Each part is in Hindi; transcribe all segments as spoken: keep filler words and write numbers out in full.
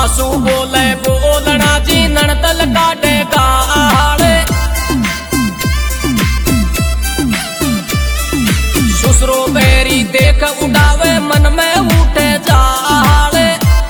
सासू बोले बोलना जी नणतल काटे गाले, ससुरो बेरी देख उड़ावे मन में उठे जाले।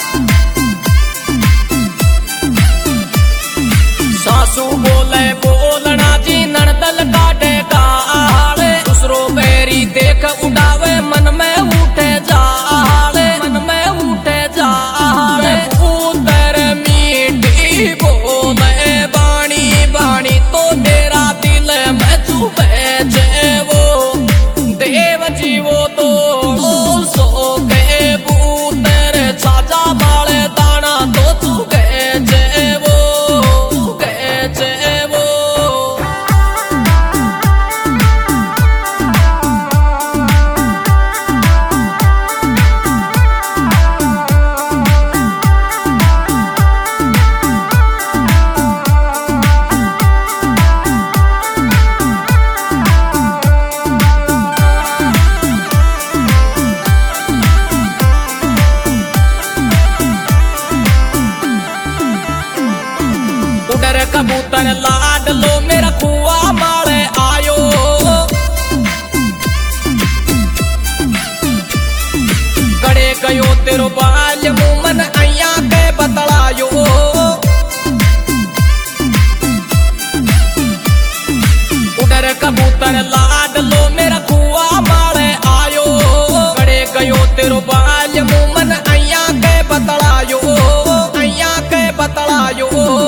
सासू बोले बोलना जी नणतल काटे गाले, ससुरो बेरी देख उड़ावे मन में उठे जाले, मन में उठे जाले। उतर मीठी बोले बाणी बाणी तो तेरा दिल में चुभे जे वो देव जीवो तो सो गए बूतर छाजा वाले दाना तो चुगे जे वो चुगे जे वो। उड़र कबूतर लाड लो मेरा कुआ माले आयो, कड़े गयो तेरो बाल मुमन अया के बतलायो। उड़र कबूतर लाड लो मेरा कुआ माले आयो, कड़े गयो तेरो बाल मुमन अया के बतलायो, अया के बतलायो।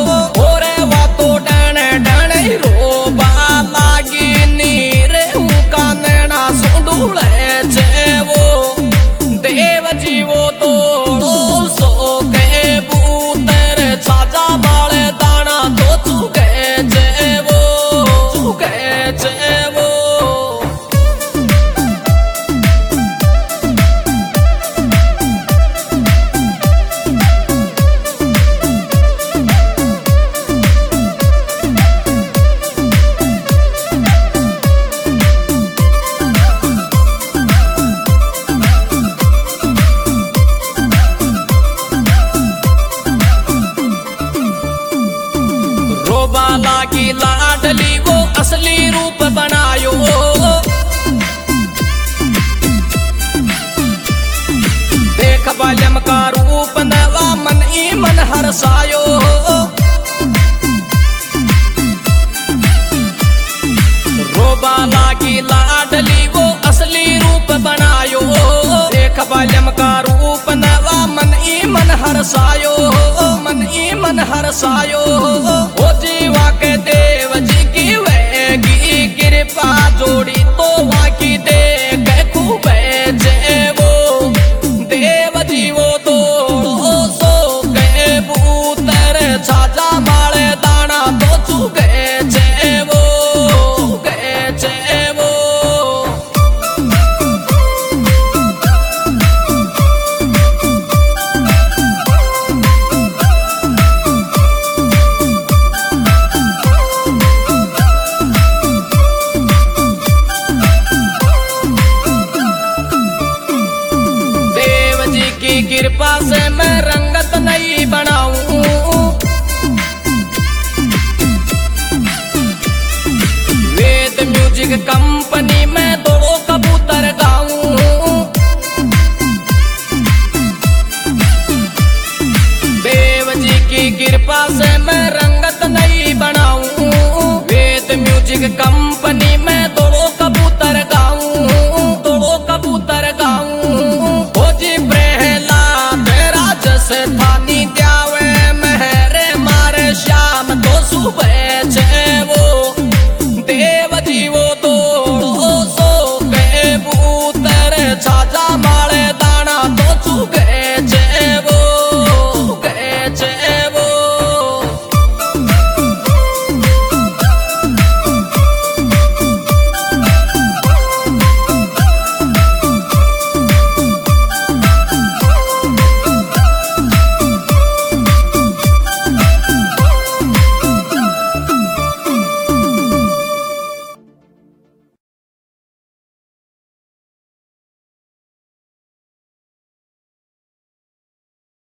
देव जीवो तो सो गए बूतर छाजा वाले दाना तो चुगे जे वो चुगे जे वो। रोबा लागी लाडली वो असली रूप बनायो, देख बाल्यम का रूप नवा मन ही मन हर्षायो। रोबा लागी लाडली वो असली रूप बनायो, देख बाल्यम का रूप नवा मन ही मन हर्षायो, मन ही मन हर्षायो। ओ जीवा के देव जी की वेगी कृपा जोड़ी तो वाकी दे के खूबे जे वो देव जीवो तो सो गए बूतर छाजा माले दाना तो चुगे जे वो चुगे जे वो। की कृपा से मैं रंगत नहीं बनाऊं, वेद म्यूजिक कंपनी में दो कबूतर गाऊं। देव जी की कृपा से मैं रंगत नहीं बनाऊं, वेद म्यूजिक कंपनी